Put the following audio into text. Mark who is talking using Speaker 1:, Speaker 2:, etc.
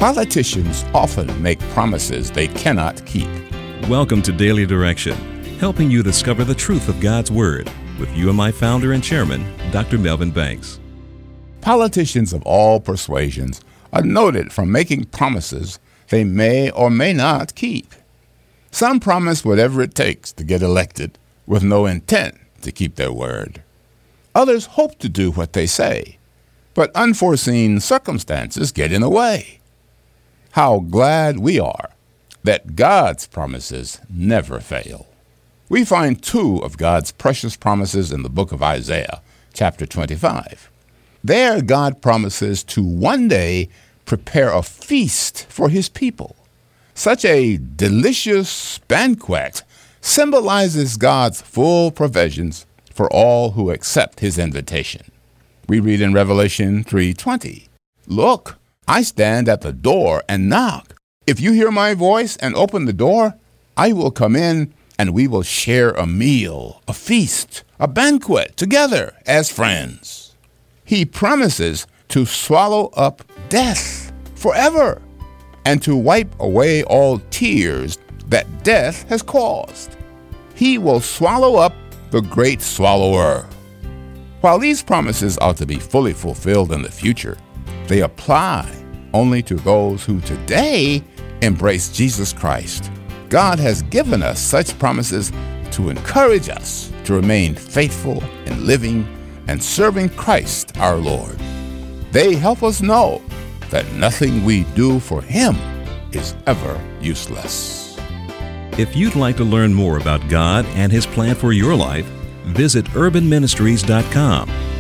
Speaker 1: Politicians often make promises they cannot keep.
Speaker 2: Welcome to Daily Direction, helping you discover the truth of God's Word with UMI founder and chairman, Dr. Melvin Banks.
Speaker 1: Politicians of all persuasions are noted for making promises they may or may not keep. Some promise whatever it takes to get elected with no intent to keep their word. Others hope to do what they say, but unforeseen circumstances get in the way. How glad we are that God's promises never fail. We find two of God's precious promises in the book of Isaiah, chapter 25. There, God promises to one day prepare a feast for his people. Such a delicious banquet symbolizes God's full provisions for all who accept his invitation. We read in Revelation 3:20, "Look, I stand at the door and knock. If you hear my voice and open the door, I will come in and we will share a meal, a feast, a banquet together as friends." He promises to swallow up death forever and to wipe away all tears that death has caused. He will swallow up the great swallower. While these promises are to be fully fulfilled in the future, they apply only to those who today embrace Jesus Christ. God has given us such promises to encourage us to remain faithful in living and serving Christ our Lord. They help us know that nothing we do for him is ever useless.
Speaker 2: If you'd like to learn more about God and his plan for your life, visit urbanministries.com.